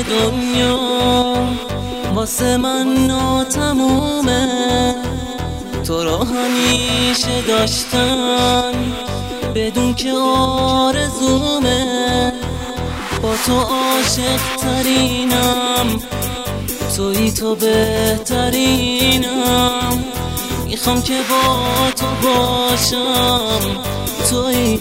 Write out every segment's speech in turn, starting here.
دنیا واسه من ناتمومه. تو رو همیشه داشتن بدون که آرزومه. با تو عاشق ترینم، تویی تو بهترینم. میخوام که با تو باشم، تویی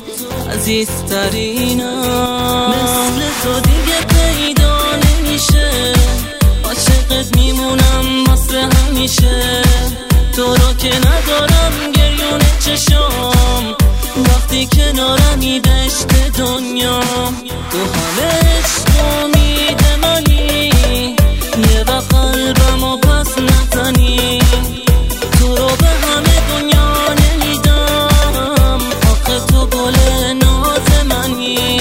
عزیزترینم. مثل تو دیگه پیدا نمیشه، عاشقت میمونم واسه همیشه. تو رو که ندارم گریون چشام، وقتی کنارمی بهشت دنیام. تو همه عشق امید منی، یه وقت قلبمو پس نزنی. تو رو به همه دنیا نمیدم، آخه تو گل ناز منی.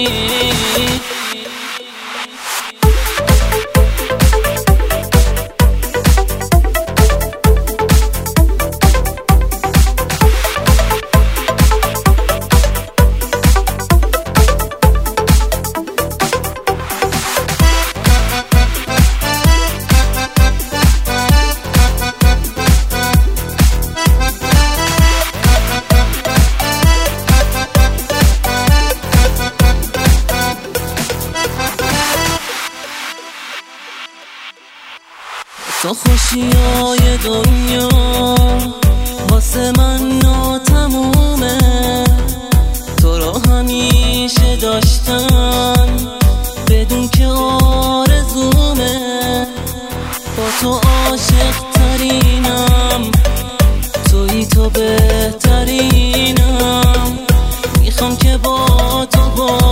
تو خوشیای دنیا واسه من ناتمومه. تو رو همیشه داشتم بدون که آرزومه. با تو عاشق ترینم، تویی تو بهترینم. میخوام که با تو